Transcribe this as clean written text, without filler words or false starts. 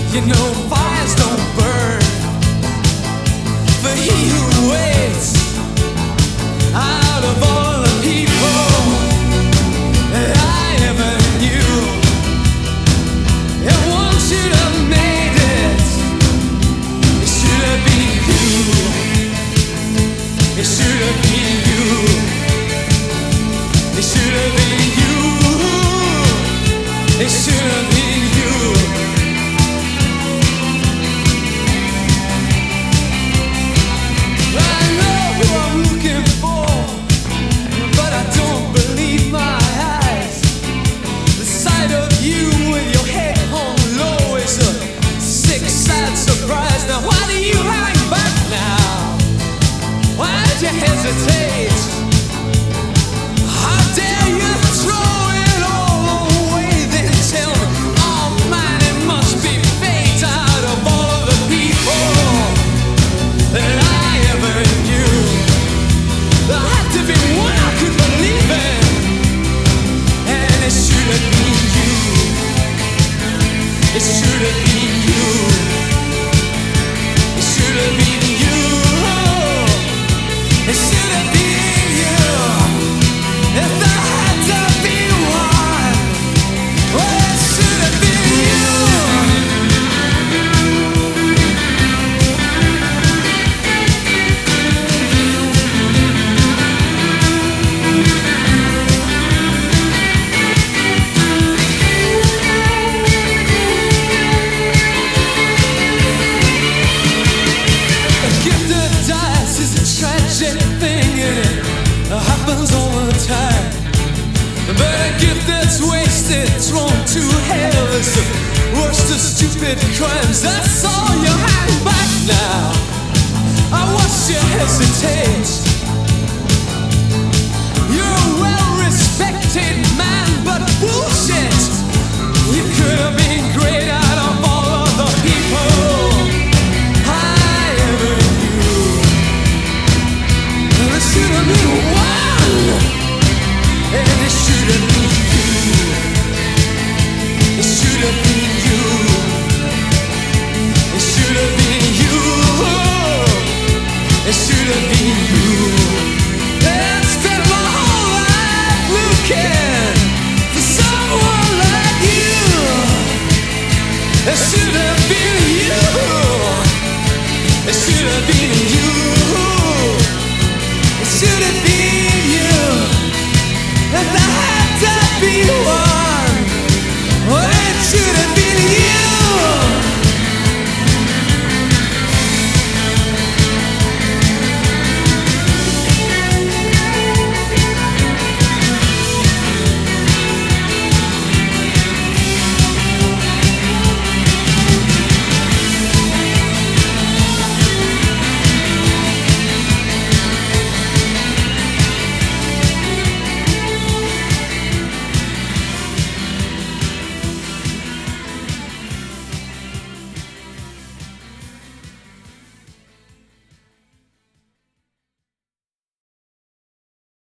You know fires don't burn, but he who waits out of all the people that I ever knew, and one should have made it. It should have been you. It should have been you. It should have been you. It should have been you. I know who I'm looking for, but I don't believe my eyes. The sight of you with your head hung low is a sick, sad surprise. Now why do you hang back now? Why did you hesitate? How dare you throw it all away? Then tell me, oh man, it must be fate out of all of the people that I ever knew. There had to be one I could believe in, and it should have been you. It should have been you. It should have been you. It should have been you. If there had to be one, well, it should have been you. A gift that dies is a tragic thing, and it happens all the time. But a gift that's wasted, thrown to hell, is the worst of stupid crimes. That's all you hang back now. I watched you hesitate. You're a well-respected man, but bullshit. You could have been great out of all of the people I ever knew. There should have been one, and it should have been